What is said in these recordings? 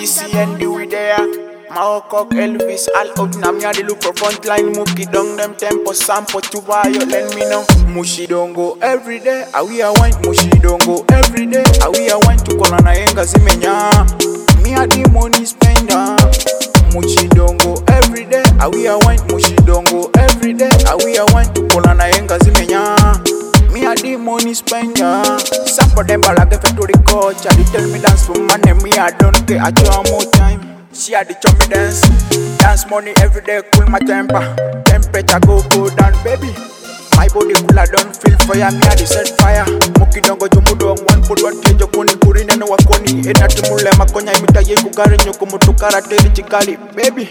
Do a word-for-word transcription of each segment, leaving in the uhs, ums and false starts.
Easy and do it there. Maokok Elvis, all out na me a dey look for frontline. Mookie down them tempo sample to buy you, let me know. Mushi don't go every day, a we a wine. Mushi don't go every day, a we a wine to call na yenga zimenya. Me a the money spender. Mushi don't go every day, a we a wine. Mushi don't go every day, a we a wine to call na yenga zimenya. Me a the money spender. Some for them but I get to the coach. They tell me dance for money, me I don't care. I try more time. She had the chummy dance, dance money every day, cool my temper. Temperature go go down, baby. My body cool, I don't feel fire. Me had the set fire. Mookie don't go to mudo one put one change kuni kuri nene wakoni. Ena tumule makonya imita ye kugari nyoko mutu karate chikali, baby.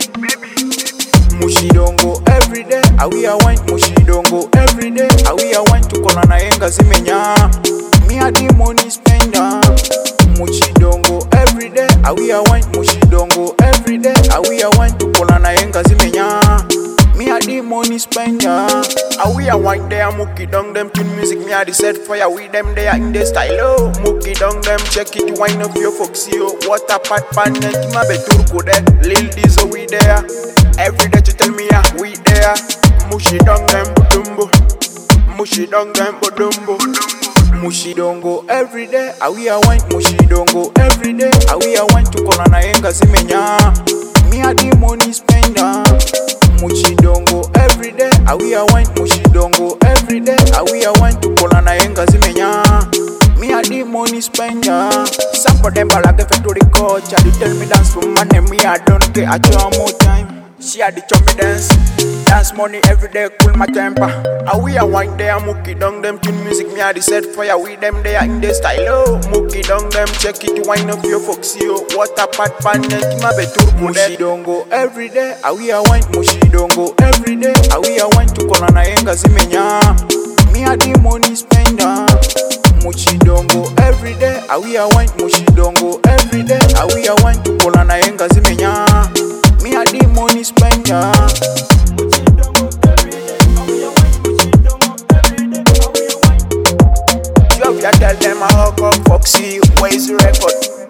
Mushi don't go every day, a we a wine. Mushi don't go every day, a we a wine to kona na yenga zimenya. Me had the money spender. Mushi don't go every day, a we a wine. Mushi don't go every day, a we a wine to call na yenga zimenya. Me a the money spender. A we a wine there, Mookie down them tune music. Me a the set fire with them there in the style. Oh, Mookie down them check it, wine up your foxy. Oh, water pat pan net, ma be turko there. Lil Dizzo we there. Every day you tell me yeah, we there. Mushi down them budumbo. Mushi down them budumbo. Mushi don't go every day, a we a wine. Mushi don't go every day, a we a wine to call na yenga zimenya. Me a the money spender. Mushi don't go every day, a we a wine. Mushi don't go every day, a we a wine to call na yenga zimenya. Me a the money spender. Some for them but I get to the coach. They tell me dance for money, me I don't care. I try more time. She had the chummy dance, dance money every day, cool my temper. A we a wine there, Mookie down them tune music. Me a the set fire with them there in the style. Oh, Mookie down them check it, wine up your foxy. Oh, water pat pan net, ma be turbo. Mushi don't go every day, a we a wine. Mushi don't go every day, a we a wine to call na yenga zimenya. Me a the money spender. Mushi don't go every day, a we a wine. Mushi don't go every day, a we a wine to call na yenga zimenya. Me a the money spender. You have to tell them I hook up Foxy, where's the record?